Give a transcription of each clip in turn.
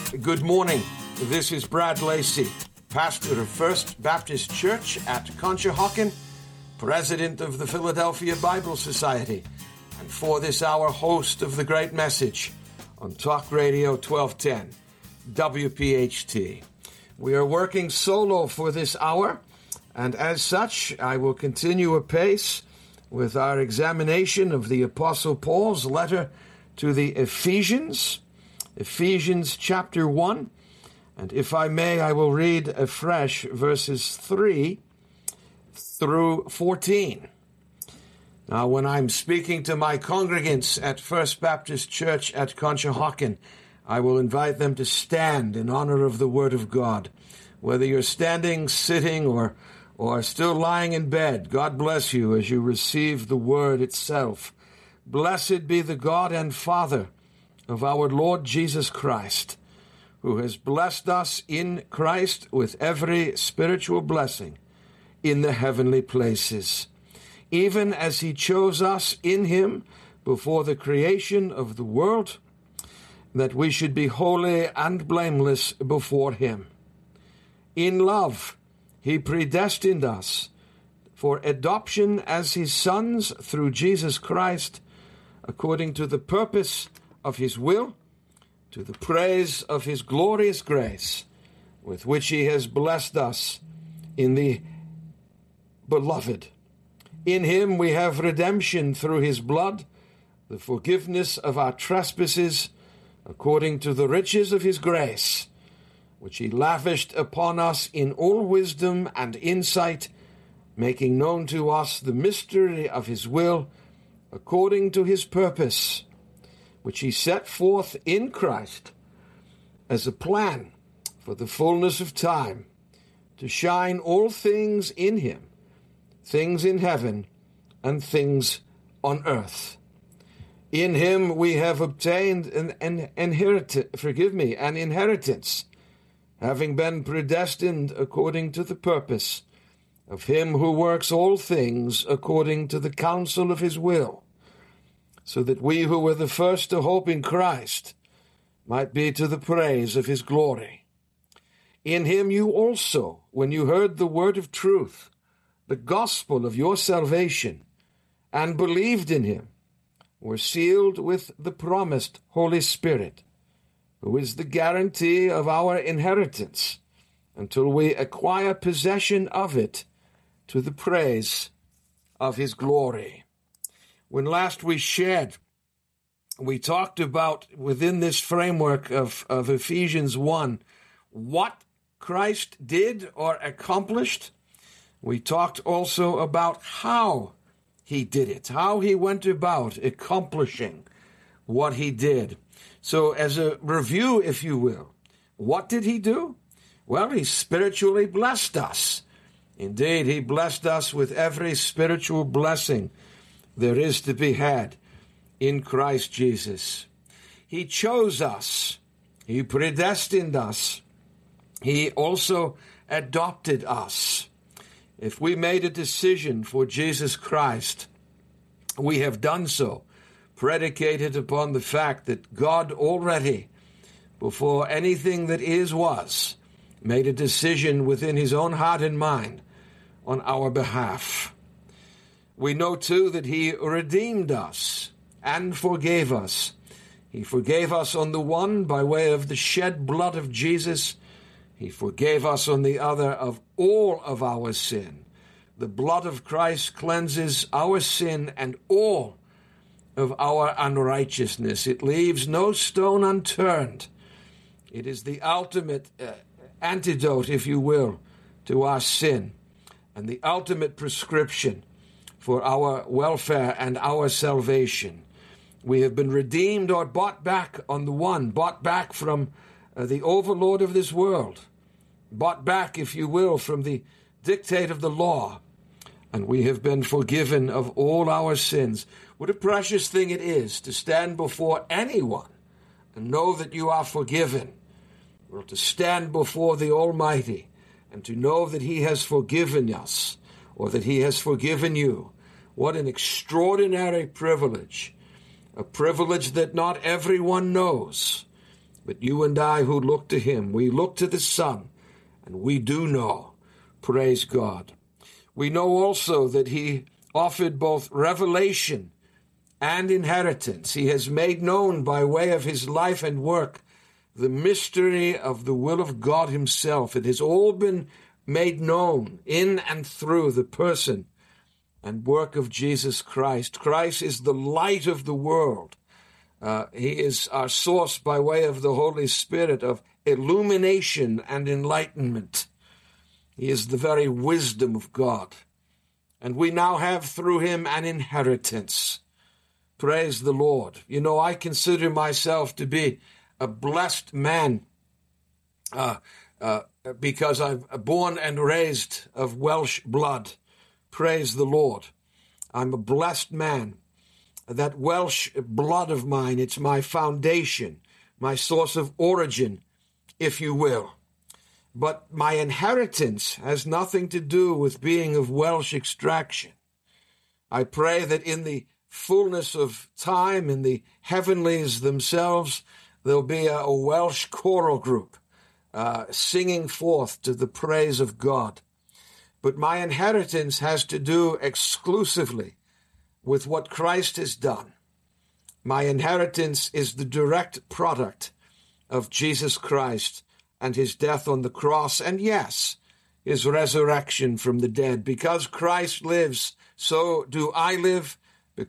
Good morning. This is Brad Lacey, pastor of First Baptist Church at Conshohocken, president of the Philadelphia Bible Society, and for this hour, host of The Great Message on Talk Radio 1210, WPHT. We are working solo for this hour, and as such, I will continue apace with our examination of the Apostle Paul's letter to the Ephesians, Ephesians chapter 1, and if I may, I will read afresh verses 3 through 14. Now, when I'm speaking to my congregants at First Baptist Church at Conshohocken, I will invite them to stand in honor of the Word of God. Whether you're standing, sitting, or still lying in bed, God bless you as you receive the Word itself. Blessed be the God and Father of our Lord Jesus Christ, who has blessed us in Christ with every spiritual blessing in the heavenly places, even as he chose us in him before the creation of the world, that we should be holy and blameless before him. In love, he predestined us for adoption as his sons through Jesus Christ, according to the purpose of his will, to the praise of his glorious grace, with which he has blessed us in the Beloved. In him we have redemption through his blood, the forgiveness of our trespasses, according to the riches of his grace, which he lavished upon us in all wisdom and insight, making known to us the mystery of his will, according to his purpose, which he set forth in Christ as a plan for the fullness of time, to shine all things in him, things in heaven and things on earth. In him we have obtained an inheritance, having been predestined according to the purpose of him who works all things according to the counsel of his will, so that we who were the first to hope in Christ might be to the praise of his glory. In him you also, when you heard the word of truth, the gospel of your salvation, and believed in him, were sealed with the promised Holy Spirit, who is the guarantee of our inheritance, until we acquire possession of it to the praise of his glory. When last we shared, we talked about, within this framework of Ephesians 1, what Christ did or accomplished. We talked also about how he did it, how he went about accomplishing what he did. So as a review, if you will, what did he do? Well, he spiritually blessed us. Indeed, he blessed us with every spiritual blessing there is to be had in Christ Jesus. He chose us. He predestined us. He also adopted us. If we made a decision for Jesus Christ, we have done so, predicated upon the fact that God already, before anything that is was, made a decision within his own heart and mind on our behalf. We know, too, that he redeemed us and forgave us. He forgave us on the one by way of the shed blood of Jesus. He forgave us on the other of all of our sin. The blood of Christ cleanses our sin and all of our unrighteousness. It leaves no stone unturned. It is the ultimate antidote, if you will, to our sin, and the ultimate prescription for our welfare and our salvation. We have been redeemed or bought back on the one, bought back from the overlord of this world, bought back, if you will, from the dictate of the law, and we have been forgiven of all our sins. What a precious thing it is to stand before anyone and know that you are forgiven, or to stand before the Almighty and to know that he has forgiven us, or that he has forgiven you. What an extraordinary privilege, a privilege that not everyone knows, But you and I who look to him, we look to the Son, and we do know. Praise God. We know also that he offered both revelation and inheritance. He has made known by way of his life and work the mystery of the will of God himself. It has all been made known in and through the person and work of Jesus Christ. Christ is the light of the world. He is our source by way of the Holy Spirit of illumination and enlightenment. He is the very wisdom of God. And we now have through him an inheritance. Praise the Lord. You know, I consider myself to be a blessed man because I'm born and raised of Welsh blood. Praise the Lord. I'm a blessed man. That Welsh blood of mine, it's my foundation, my source of origin, if you will. But my inheritance has nothing to do with being of Welsh extraction. I pray that in the fullness of time, in the heavenlies themselves, there'll be a Welsh choral group singing forth to the praise of God. But my inheritance has to do exclusively with what Christ has done. My inheritance is the direct product of Jesus Christ and his death on the cross, and yes, his resurrection from the dead. Because Christ lives, so do I live.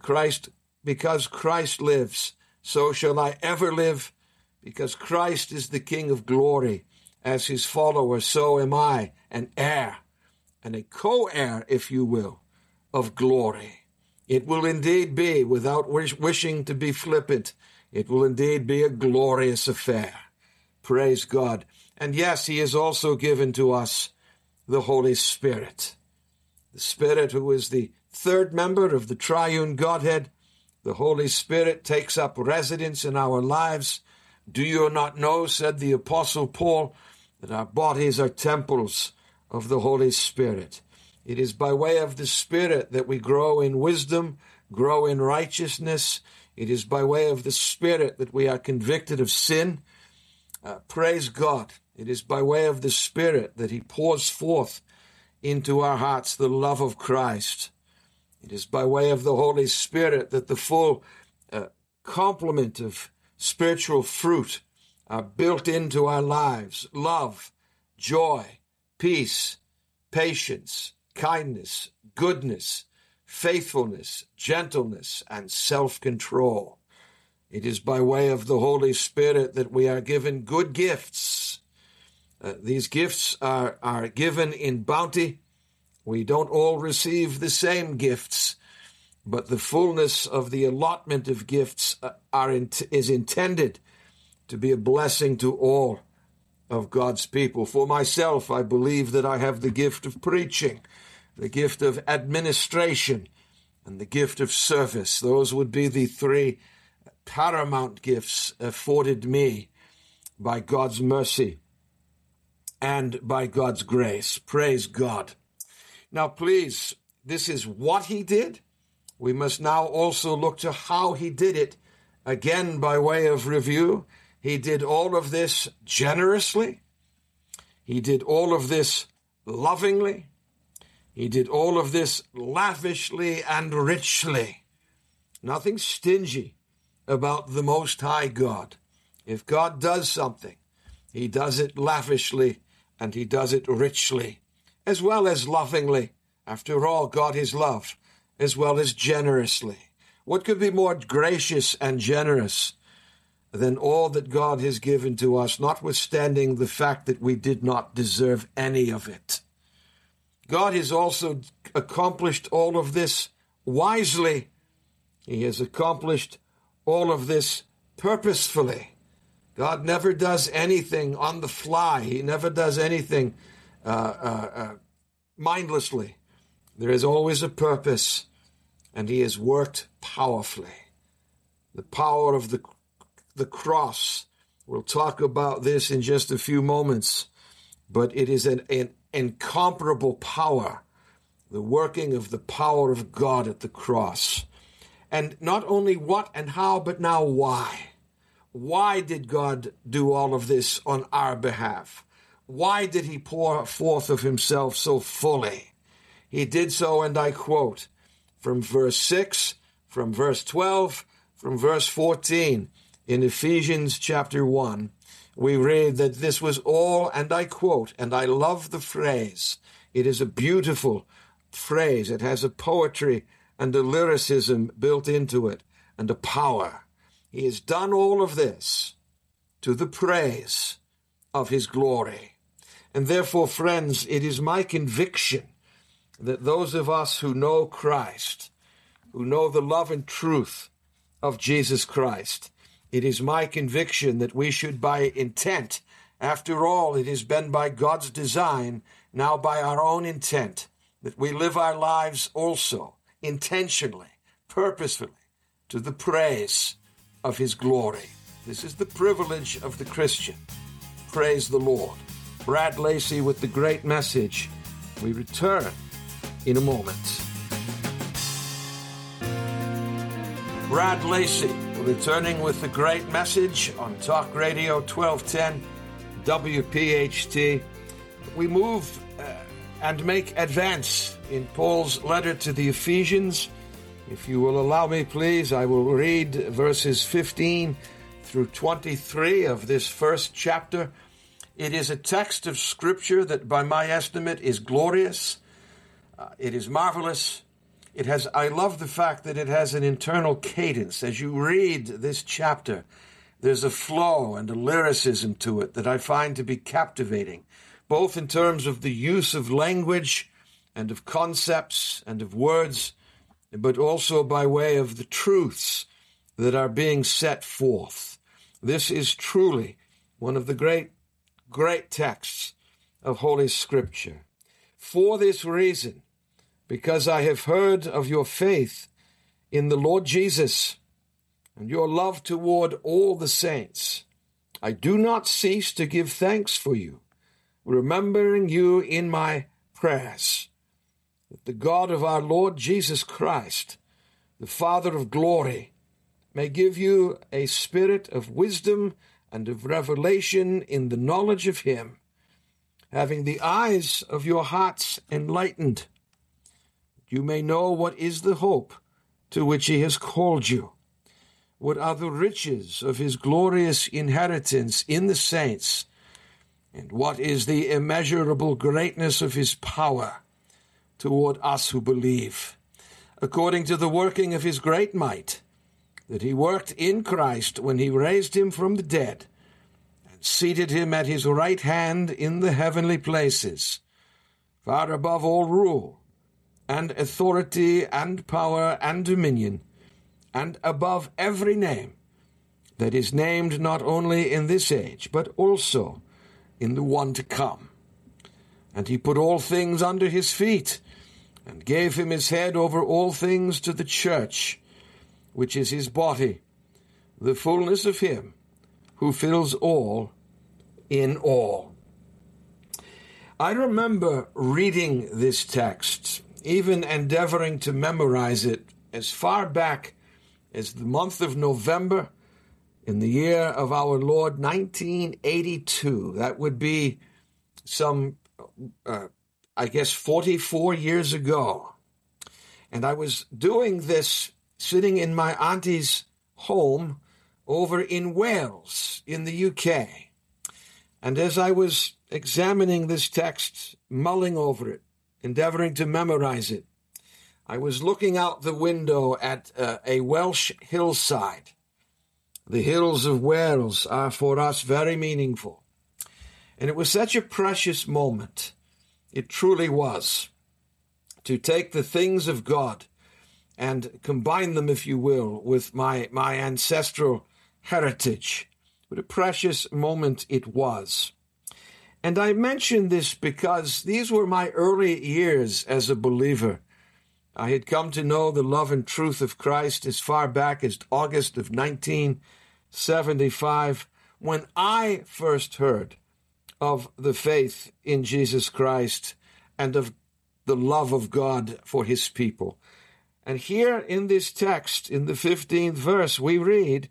Because Christ lives, so shall I ever live. Because Christ is the King of glory. As his follower, so am I, an heir, and a co-heir, if you will, of glory. It will indeed be, without wishing to be flippant, it will indeed be a glorious affair. Praise God. And yes, he has also given to us the Holy Spirit. The Spirit who is the third member of the triune Godhead. The Holy Spirit takes up residence in our lives. Do you not know, said the Apostle Paul, that our bodies are temples of the Holy Spirit? It is by way of the Spirit that we grow in wisdom, grow in righteousness. It is by way of the Spirit that we are convicted of sin. Praise God. It is by way of the Spirit that he pours forth into our hearts the love of Christ. It is by way of the Holy Spirit that the full complement of spiritual fruit are built into our lives. Love, joy, peace, patience, kindness, goodness, faithfulness, gentleness, and self-control. It is by way of the Holy Spirit that we are given good gifts. These gifts are given in bounty. We don't all receive the same gifts, but the fullness of the allotment of gifts is intended to be a blessing to all of God's people. For myself, I believe that I have the gift of preaching, the gift of administration, and the gift of service. Those would be the three paramount gifts afforded me by God's mercy and by God's grace. Praise God. Now, please, this is what he did. We must now also look to how he did it. Again, by way of review, he did all of this generously. He did all of this lovingly. He did all of this lavishly and richly. Nothing stingy about the Most High God. If God does something, he does it lavishly and he does it richly, as well as lovingly. After all, God is love, as well as generously. What could be more gracious and generous than all that God has given to us, notwithstanding the fact that we did not deserve any of it? God has also accomplished all of this wisely. He has accomplished all of this purposefully. God never does anything on the fly. He never does anything mindlessly. There is always a purpose, and he has worked powerfully. The power of the cross. We'll talk about this in just a few moments, but it is an incomparable power, the working of the power of God at the cross. And not only what and how, but now why. why did God do all of this on our behalf? Why did he pour forth of himself so fully? He did so, and I quote, from verse 6, from verse 12, from verse 14, in Ephesians chapter 1, we read that this was all, and I quote, and I love the phrase. It is a beautiful phrase. It has a poetry and a lyricism built into it, and a power. He has done all of this to the praise of his glory. And therefore, friends, it is my conviction that those of us who know Christ, who know the love and truth of Jesus Christ, it is my conviction that we should by intent, after all, it has been by God's design, now by our own intent, that we live our lives also intentionally, purposefully, to the praise of his glory. This is the privilege of the Christian. Praise the Lord. Brad Lacey with the great message. We return in a moment. Brad Lacey returning with the great message on Talk Radio 1210 WPHT. We move and make advance in Paul's letter to the Ephesians. If you will allow me, please, I will read verses 15 through 23 of this first chapter. It is a text of Scripture that, by my estimate, is glorious. It is marvelous. I love the fact that it has an internal cadence. As you read this chapter, there's a flow and a lyricism to it that I find to be captivating, both in terms of the use of language and of concepts and of words, but also by way of the truths that are being set forth. This is truly one of the great texts of Holy Scripture. For this reason, because I have heard of your faith in the Lord Jesus and your love toward all the saints, I do not cease to give thanks for you, remembering you in my prayers, that the God of our Lord Jesus Christ, the Father of glory, may give you a spirit of wisdom and of revelation in the knowledge of him, having the eyes of your hearts enlightened, that you may know what is the hope to which he has called you, what are the riches of his glorious inheritance in the saints, and what is the immeasurable greatness of his power toward us who believe, according to the working of his great might, that he worked in Christ when he raised him from the dead and seated him at his right hand in the heavenly places, far above all rule and authority and power and dominion, and above every name that is named not only in this age, but also in the one to come. And he put all things under his feet, and gave him his head over all things to the church, which is his body, the fullness of him who fills all in all. I remember reading this text, even endeavoring to memorize it as far back as the month of November in the year of our Lord 1982. That would be some 44 years ago. And I was doing this sitting in my auntie's home over in Wales, in the UK. And as I was examining this text, mulling over it, endeavoring to memorize it, I was looking out the window at a Welsh hillside. The hills of Wales are for us very meaningful. And it was such a precious moment. It truly was. To take the things of God and combine them, if you will, with my ancestral heritage. What a precious moment it was. And I mention this because these were my early years as a believer. I had come to know the love and truth of Christ as far back as August of 1975, when I first heard of the faith in Jesus Christ and of the love of God for his people. And here in this text, in the 15th verse, we read,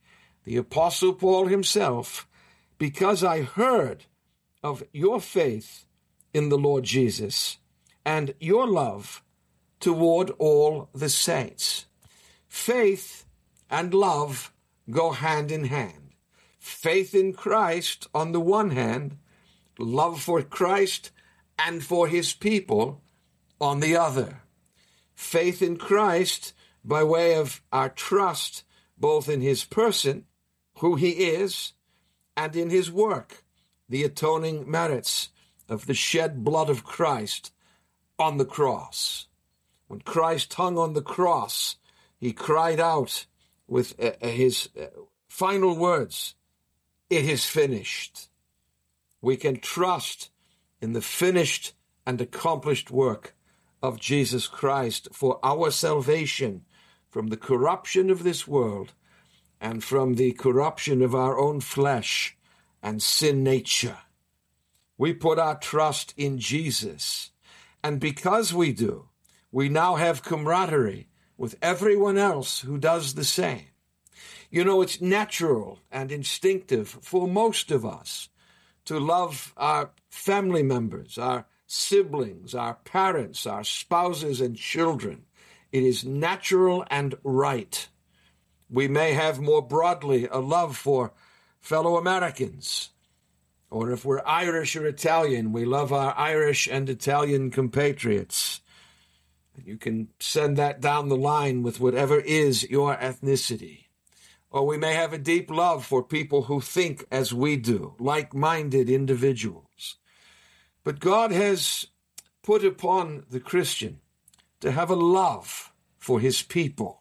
The Apostle Paul himself, because I heard of your faith in the Lord Jesus and your love toward all the saints. Faith and love go hand in hand. Faith in Christ on the one hand, love for Christ and for his people on the other. Faith in Christ by way of our trust both in his person, who he is, and in his work, the atoning merits of the shed blood of Christ on the cross. When Christ hung on the cross, he cried out with his final words, "It is finished." We can trust in the finished and accomplished work of Jesus Christ for our salvation from the corruption of this world and from the corruption of our own flesh and sin nature. We put our trust in Jesus, and because we do, we now have camaraderie with everyone else who does the same. You know, it's natural and instinctive for most of us to love our family members, our siblings, our parents, our spouses and children. It is natural and right. We may have more broadly a love for fellow Americans, or if we're Irish or Italian, we love our Irish and Italian compatriots. You can send that down the line with whatever is your ethnicity. Or we may have a deep love for people who think as we do, like-minded individuals. But God has put upon the Christian to have a love for his people.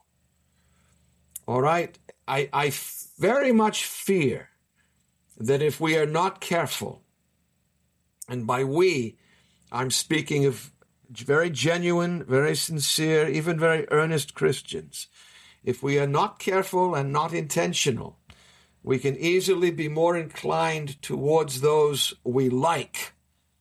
All right? I very much fear that if we are not careful, and by we, I'm speaking of very genuine, very sincere, even very earnest Christians, if we are not careful and not intentional, we can easily be more inclined towards those we like,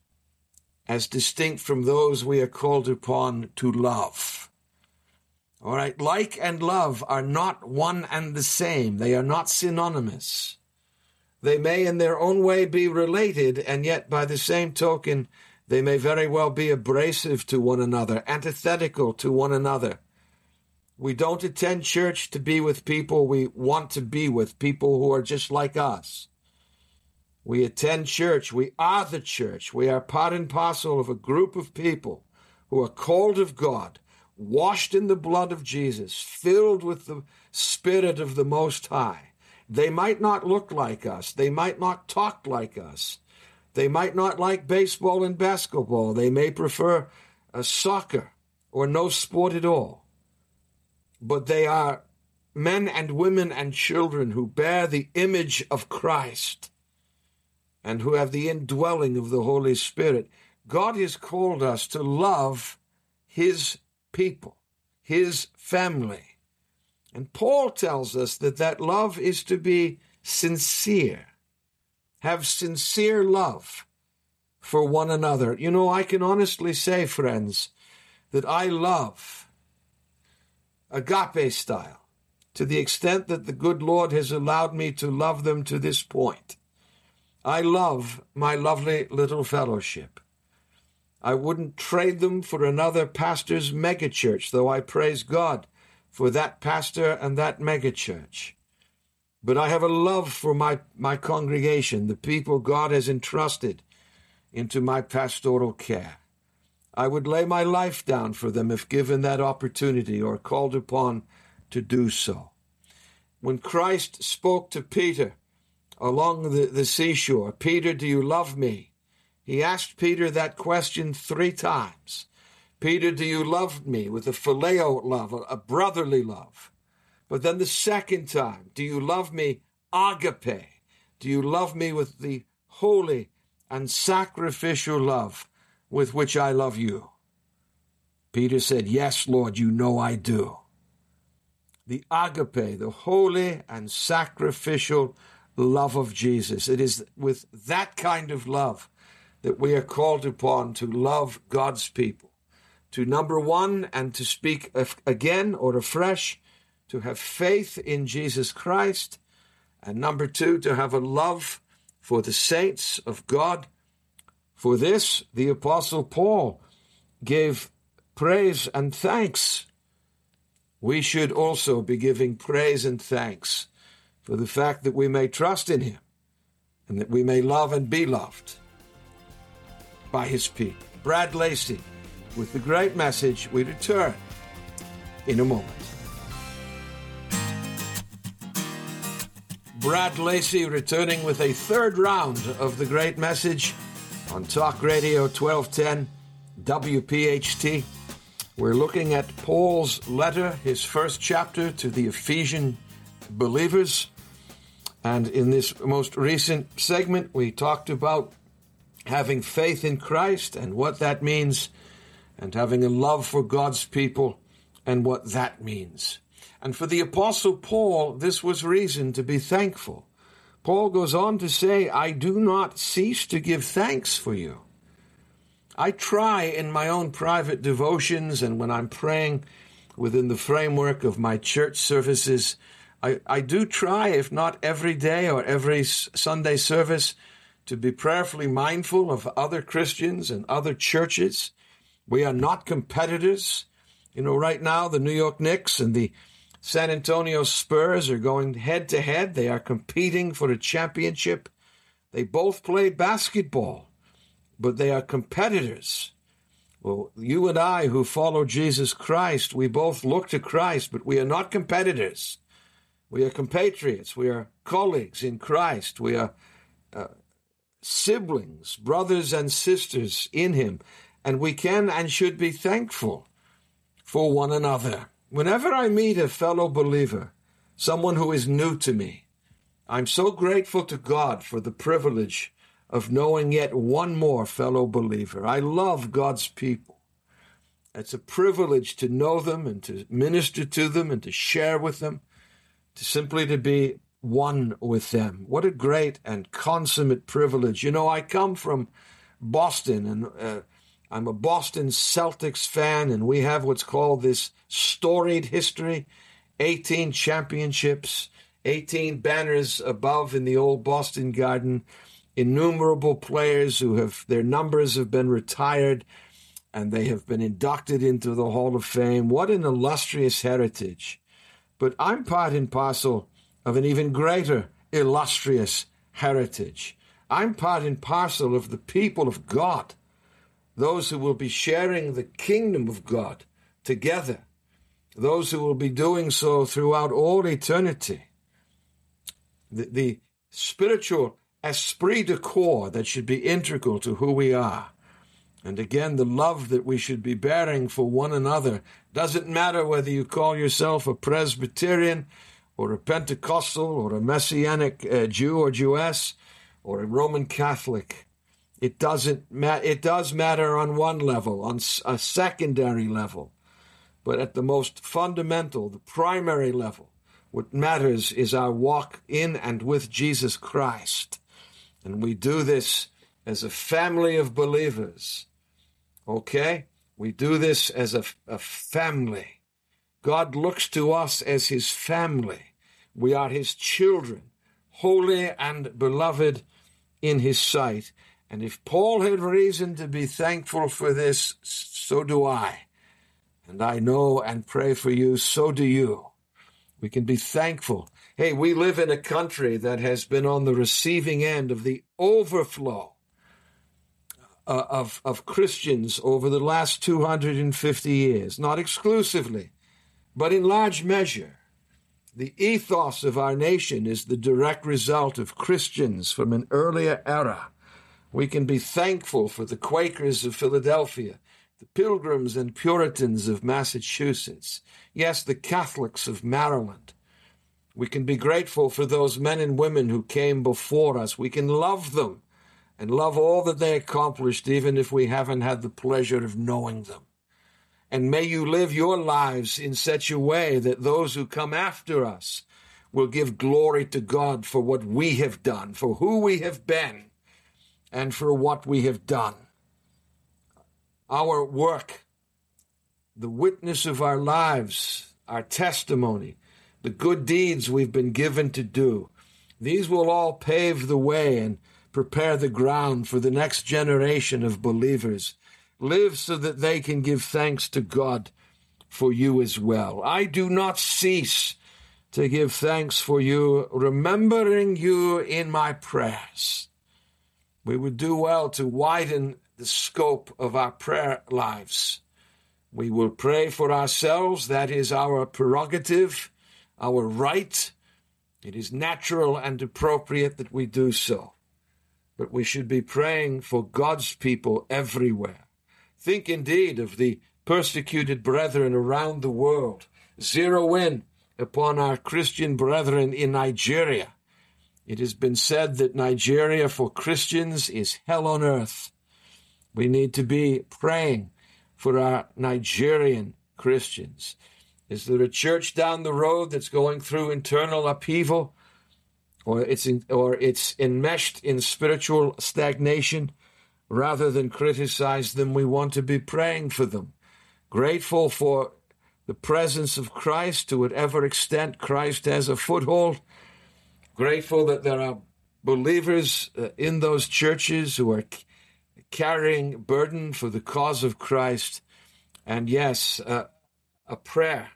as distinct from those we are called upon to love. All right, like and love are not one and the same. They are not synonymous. They may in their own way be related, and yet by the same token, they may very well be abrasive to one another, antithetical to one another. We don't attend church to be with people we want to be with, people who are just like us. We attend church. We are the church. We are part and parcel of a group of people who are called of God, washed in the blood of Jesus, filled with the Spirit of the Most High. They might not look like us. They might not talk like us. They might not like baseball and basketball. They may prefer soccer or no sport at all. But they are men and women and children who bear the image of Christ and who have the indwelling of the Holy Spirit. God has called us to love his people, his family. And Paul tells us that that love is to be sincere. Have sincere love for one another. You know, I can honestly say, friends, that I love agape style to the extent that the good Lord has allowed me to love them to this point. I love my lovely little fellowship. I wouldn't trade them for another pastor's megachurch, though I praise God for that pastor and that megachurch. But I have a love for my congregation, the people God has entrusted into my pastoral care. I would lay my life down for them if given that opportunity or called upon to do so. When Christ spoke to Peter along the seashore, "Peter, do you love me?" He asked Peter that question 3 times. "Peter, do you love me?" with a phileo love, a brotherly love. But then the second time, "Do you love me agape? Do you love me with the holy and sacrificial love with which I love you?" Peter said, "Yes, Lord, you know I do." The agape, the holy and sacrificial love of Jesus. It is with that kind of love that we are called upon to love God's people. To number one, and to speak again or afresh, to have faith in Jesus Christ And number 2, to have a love for the saints of God. For this, the Apostle Paul gave praise and thanks. We should also be giving praise and thanks for the fact that we may trust in him and that we may love and be loved by his people. Brad Lacey with the great message. We return in a moment. Brad Lacey returning with a third round of the great message on Talk Radio 1210 WPHT. We're looking at Paul's letter, his first chapter to the Ephesian believers. And in this most recent segment, we talked about having faith in Christ and what that means, and having a love for God's people and what that means. And for the Apostle Paul, this was reason to be thankful. Paul goes on to say, I do not cease to give thanks for you. I try in my own private devotions and when I'm praying within the framework of my church services, I do try, if not every day or every Sunday service, to be prayerfully mindful of other Christians and other churches. We are not competitors. You know, right now the New York Knicks and the San Antonio Spurs are going head to head. They are competing for a championship. They both play basketball, but they are competitors. Well, you and I who follow Jesus Christ, we both look to Christ, but we are not competitors. We are compatriots. We are colleagues in Christ. We are siblings, brothers and sisters in him, and we can and should be thankful for one another. Whenever I meet a fellow believer, someone who is new to me, I'm so grateful to God for the privilege of knowing yet one more fellow believer. I love God's people. It's a privilege to know them and to minister to them and to share with them, to be one with them. What a great and consummate privilege. You know, I come from Boston, and I'm a Boston Celtics fan, and we have what's called this storied history, 18 championships, 18 banners above in the old Boston Garden, innumerable players who have, their numbers have been retired, and they have been inducted into the Hall of Fame. What an illustrious heritage. But I'm part and parcel of an even greater illustrious heritage. I'm part and parcel of the people of God, those who will be sharing the kingdom of God together, those who will be doing so throughout all eternity. The spiritual esprit de corps that should be integral to who we are. And again, the love that we should be bearing for one another. Doesn't matter whether you call yourself a Presbyterian or a Pentecostal or a Messianic Jew or Jewess or a Roman Catholic. It doesn't matter. It does matter on one level, on a secondary level. But at the most fundamental, the primary level, what matters is our walk in and with Jesus Christ. And we do this as a family of believers. Okay? We do this as a family. God looks to us as his family. We are his children, holy and beloved in his sight. And if Paul had reason to be thankful for this, so do I. And I know and pray for you, so do you. We can be thankful. Hey, we live in a country that has been on the receiving end of the overflow of Christians over the last 250 years. Not exclusively, but in large measure. The ethos of our nation is the direct result of Christians from an earlier era. We can be thankful for the Quakers of Philadelphia, the Pilgrims and Puritans of Massachusetts, yes, the Catholics of Maryland. We can be grateful for those men and women who came before us. We can love them and love all that they accomplished, even if we haven't had the pleasure of knowing them. And may you live your lives in such a way that those who come after us will give glory to God for what we have done, for who we have been, and for what we have done. Our work, the witness of our lives, our testimony, the good deeds we've been given to do, These will all pave the way and prepare the ground for the next generation of believers. Live so that they can give thanks to God for you as well. I do not cease to give thanks for you, remembering you in my prayers. We would do well to widen the scope of our prayer lives. We will pray for ourselves. That is our prerogative, our right. It is natural and appropriate that we do so. But we should be praying for God's people everywhere. Think indeed of the persecuted brethren around the world. Zero in upon our Christian brethren in Nigeria. It has been said that Nigeria for Christians is hell on earth. We need to be praying for our Nigerian Christians. Is there a church down the road that's going through internal upheaval, or it's enmeshed in spiritual stagnation? Rather than criticize them, we want to be praying for them, grateful for the presence of Christ to whatever extent Christ has a foothold, grateful that there are believers in those churches who are carrying burden for the cause of Christ, and yes, a prayer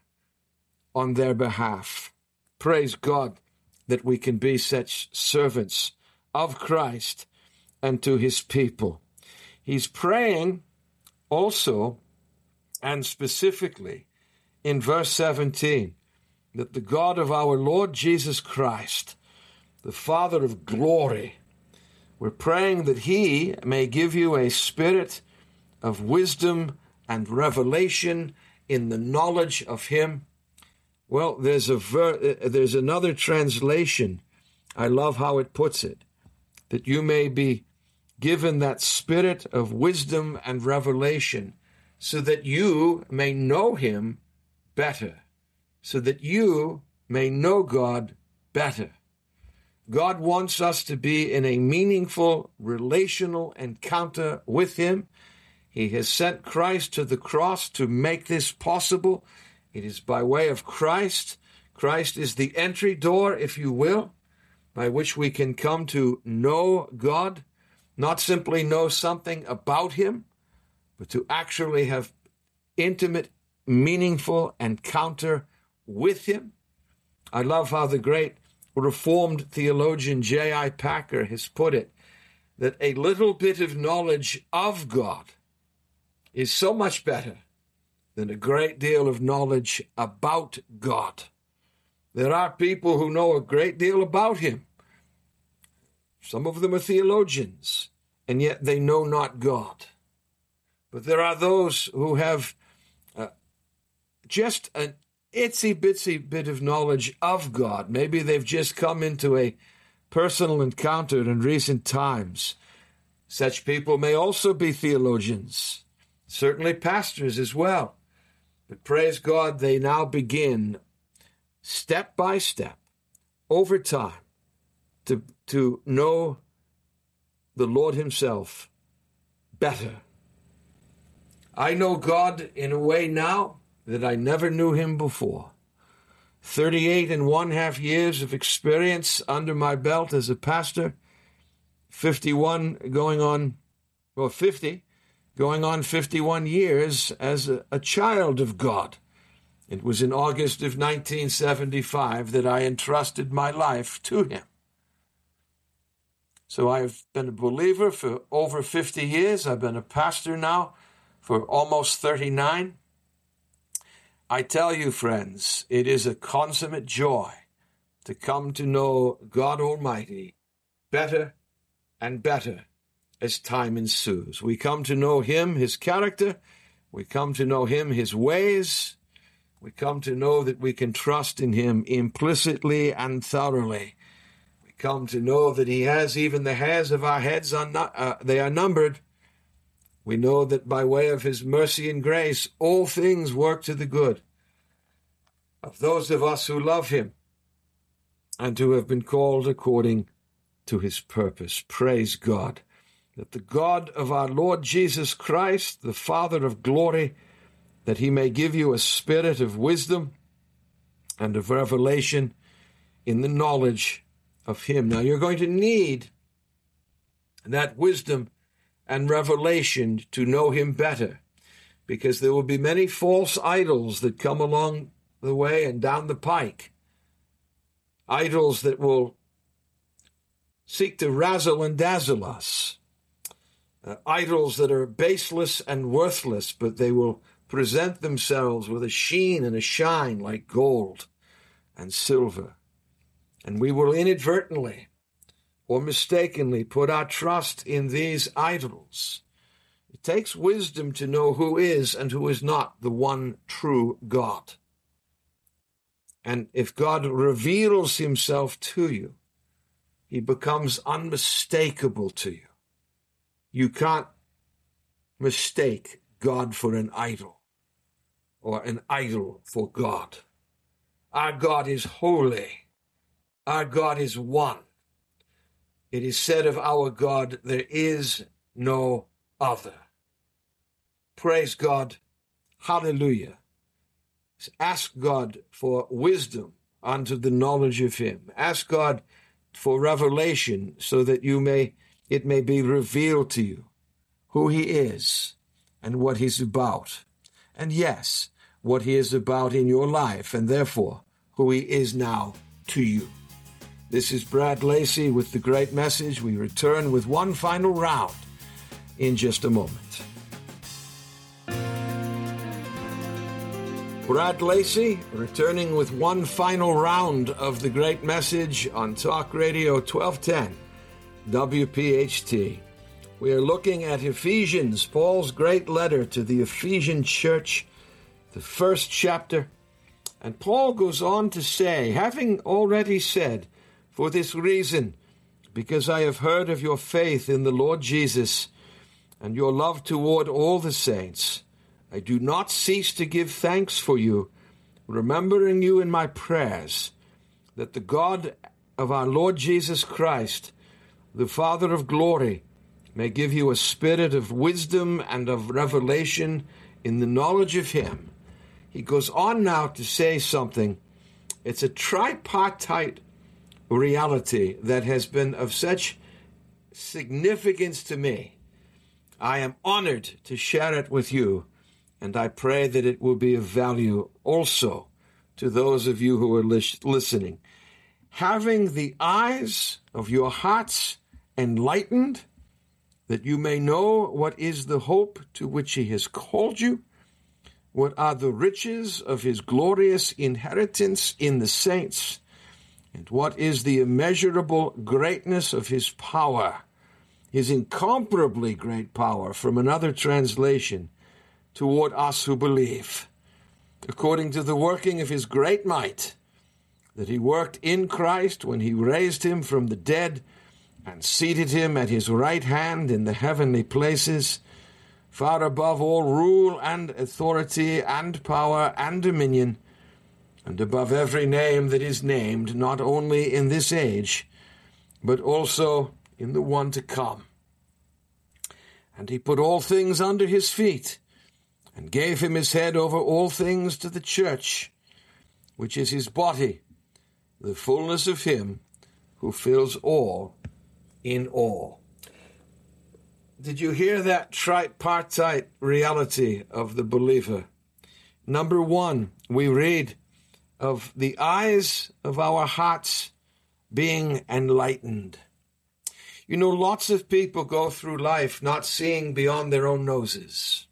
on their behalf. Praise God that we can be such servants of Christ and to his people. He's praying also and specifically in verse 17 that the God of our Lord Jesus Christ, the Father of glory, we're praying that he may give you a spirit of wisdom and revelation in the knowledge of him. Well, there's another translation. I love how it puts it, that you may be given that spirit of wisdom and revelation so that you may know him better, so that you may know God better. God wants us to be in a meaningful relational encounter with him. He has sent Christ to the cross to make this possible. It is by way of Christ. Christ is the entry door, if you will, by which we can come to know God, not simply know something about him, but to actually have intimate, meaningful encounter with him. I love how the great Reformed theologian J.I. Packer has put it, that a little bit of knowledge of God is so much better than a great deal of knowledge about God. There are people who know a great deal about him. Some of them are theologians, and yet they know not God. But there are those who have just an itsy-bitsy bit of knowledge of God. Maybe they've just come into a personal encounter in recent times. Such people may also be theologians, certainly pastors as well. But praise God, they now begin step by step, over time, to know the Lord himself better. I know God in a way now that I never knew him before. 38.5 years of experience under my belt as a pastor, 50 going on 51 years as a child of God. It was in August of 1975 that I entrusted my life to him. So I've been a believer for over 50 years. I've been a pastor now for almost 39. I tell you, friends, it is a consummate joy to come to know God Almighty better and better as time ensues. We come to know him, his character. We come to know him, his ways. We come to know that we can trust in him implicitly and thoroughly. We come to know that he has even the hairs of our heads, they are numbered. We know that by way of his mercy and grace, all things work to the good of those of us who love him and who have been called according to his purpose. Praise God, that the God of our Lord Jesus Christ, the Father of glory, that he may give you a spirit of wisdom and of revelation in the knowledge of him. Now, you're going to need that wisdom and revelation to know him better, because there will be many false idols that come along the way and down the pike. Idols that will seek to razzle and dazzle us. Idols that are baseless and worthless, but they will present themselves with a sheen and a shine like gold and silver. And we will inadvertently or mistakenly put our trust in these idols. It takes wisdom to know who is and who is not the one true God. And if God reveals himself to you, he becomes unmistakable to you. You can't mistake God for an idol or an idol for God. Our God is holy. Our God is one. It is said of our God, there is no other. Praise God. Hallelujah. Ask God for wisdom unto the knowledge of him. Ask God for revelation so that it may be revealed to you who he is and what he's about. And yes, what he is about in your life, and therefore who he is now to you. This is Brad Lacey with the great message. We return with one final round in just a moment. Brad Lacey returning with one final round of the great message on Talk Radio 1210 WPHT. We are looking at Ephesians, Paul's great letter to the Ephesian church, the first chapter. And Paul goes on to say, having already said, for this reason, because I have heard of your faith in the Lord Jesus and your love toward all the saints, I do not cease to give thanks for you, remembering you in my prayers, that the God of our Lord Jesus Christ, the Father of glory, may give you a spirit of wisdom and of revelation in the knowledge of him. He goes on now to say something. It's a tripartite reality that has been of such significance to me. I am honored to share it with you, and I pray that it will be of value also to those of you who are listening. Having the eyes of your hearts enlightened, that you may know what is the hope to which he has called you, what are the riches of his glorious inheritance in the saints, and what is the immeasurable greatness of his power, his incomparably great power, from another translation, toward us who believe, according to the working of his great might, that he worked in Christ when he raised him from the dead and seated him at his right hand in the heavenly places, far above all rule and authority and power and dominion, and above every name that is named, not only in this age, but also in the one to come. And he put all things under his feet, and gave him his head over all things to the church, which is his body, the fullness of him who fills all in all. Did you hear that tripartite reality of the believer? Number one, we read of the eyes of our hearts being enlightened. You know, lots of people go through life not seeing beyond their own noses.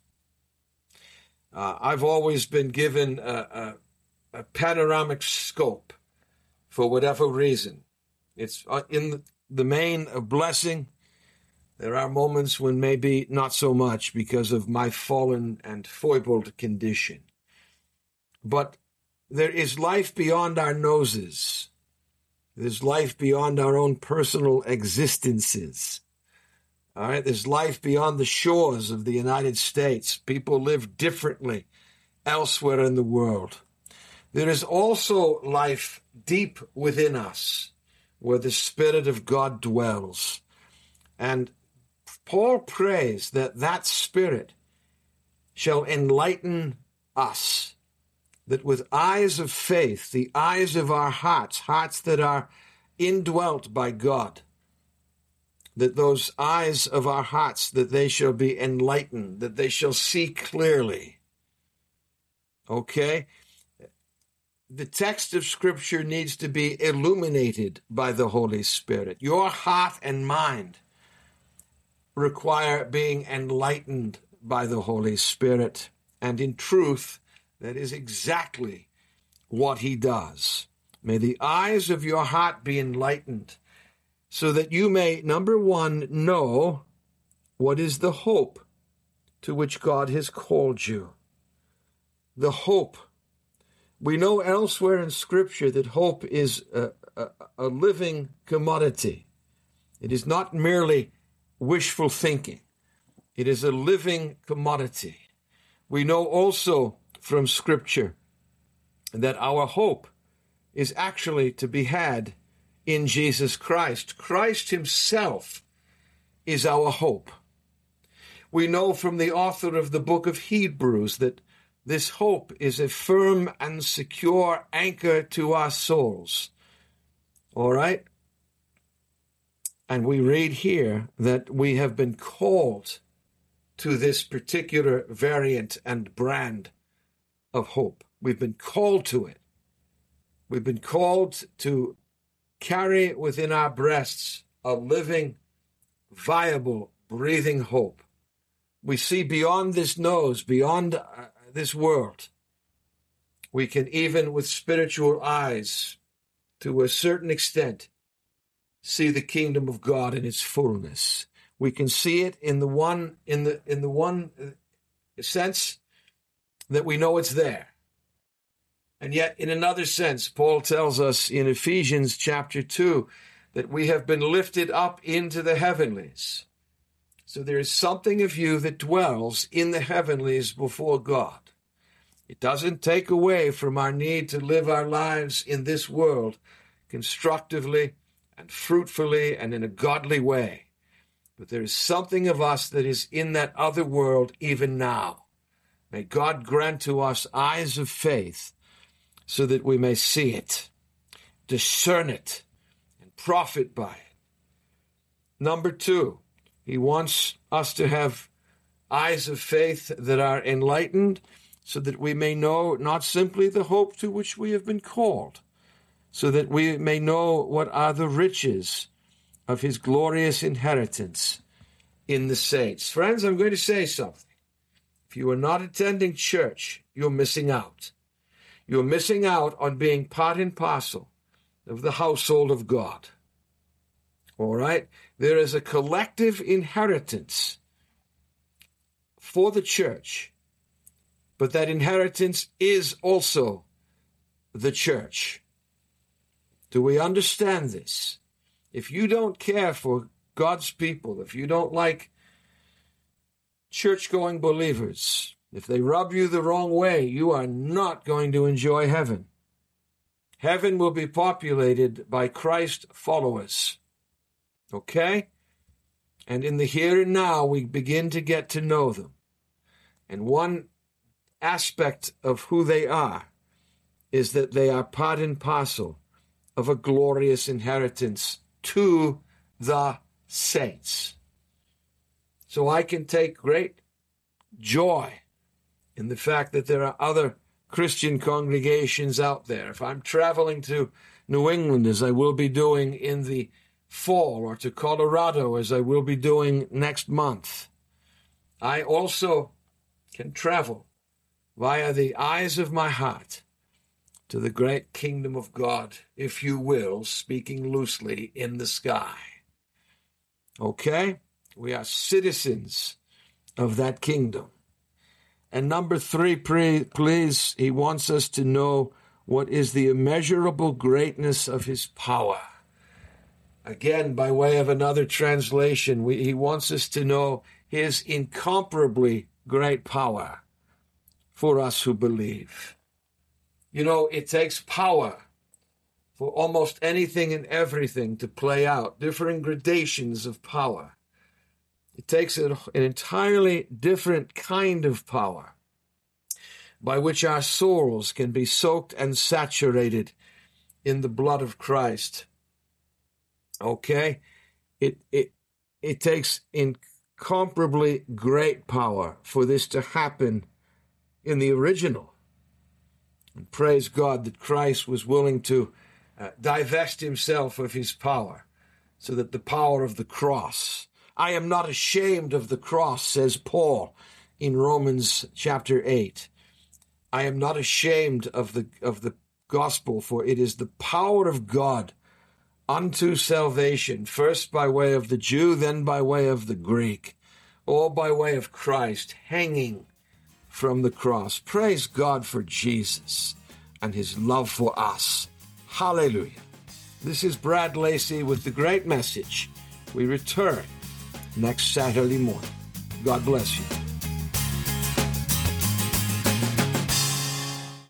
I've always been given a panoramic scope for whatever reason. It's in the main a blessing. There are moments when maybe not so much because of my fallen and foibled condition. But there is life beyond our noses. There's life beyond our own personal existences. All right, there's life beyond the shores of the United States. People live differently elsewhere in the world. There is also life deep within us, where the Spirit of God dwells. And Paul prays that that Spirit shall enlighten us, that with eyes of faith, the eyes of our hearts, hearts that are indwelt by God, that those eyes of our hearts, that they shall be enlightened, that they shall see clearly. Okay? The text of Scripture needs to be illuminated by the Holy Spirit. Your heart and mind require being enlightened by the Holy Spirit. And in truth, that is exactly what he does. May the eyes of your heart be enlightened so that you may, number one, know what is the hope to which God has called you. The hope. We know elsewhere in Scripture that hope is a living commodity. It is not merely wishful thinking. It is a living commodity. We know also from Scripture that our hope is actually to be had in Jesus Christ. Christ himself is our hope. We know from the author of the book of Hebrews that this hope is a firm and secure anchor to our souls. All right? And we read here that we have been called to this particular variant and brand of hope. We've been called to it. We've been called to carry within our breasts a living, viable, breathing hope. We see beyond this nose, beyond this world. We can, even with spiritual eyes, to a certain extent, see the kingdom of God in its fullness. We can see it in the one sense that we know it's there. And yet, in another sense, Paul tells us in Ephesians chapter 2 that we have been lifted up into the heavenlies. So there is something of you that dwells in the heavenlies before God. It doesn't take away from our need to live our lives in this world constructively and fruitfully and in a godly way. But there is something of us that is in that other world even now. May God grant to us eyes of faith so that we may see it, discern it, and profit by it. Number two, he wants us to have eyes of faith that are enlightened so that we may know not simply the hope to which we have been called, so that we may know what are the riches of his glorious inheritance in the saints. Friends, I'm going to say something. If you are not attending church, you're missing out. You're missing out on being part and parcel of the household of God. All right? There is a collective inheritance for the church, but that inheritance is also the church. Do we understand this? If you don't care for God's people, if you don't like church-going believers, if they rub you the wrong way, you are not going to enjoy heaven. Heaven will be populated by Christ followers. Okay? And in the here and now, we begin to get to know them. And one aspect of who they are is that they are part and parcel of a glorious inheritance to the saints. So I can take great joy in the fact that there are other Christian congregations out there. If I'm traveling to New England, as I will be doing in the fall, or to Colorado, as I will be doing next month, I also can travel via the eyes of my heart to the great kingdom of God, if you will, speaking loosely, in the sky. Okay? We are citizens of that kingdom. And number three, please, he wants us to know what is the immeasurable greatness of his power. Again, by way of another translation, he wants us to know his incomparably great power for us who believe. You know, it takes power for almost anything and everything to play out, different gradations of power. It takes an entirely different kind of power by which our souls can be soaked and saturated in the blood of Christ. Okay? It takes incomparably great power for this to happen in the original. And praise God that Christ was willing to divest himself of his power, so that the power of the cross, I am not ashamed of the cross, says Paul in Romans chapter 8. I am not ashamed of the gospel, for it is the power of God unto salvation, first by way of the Jew, then by way of the Greek, all by way of Christ hanging from the cross. Praise God for Jesus and his love for us. Hallelujah. This is Brad Lacey with the great message. We return next Saturday morning. God bless you.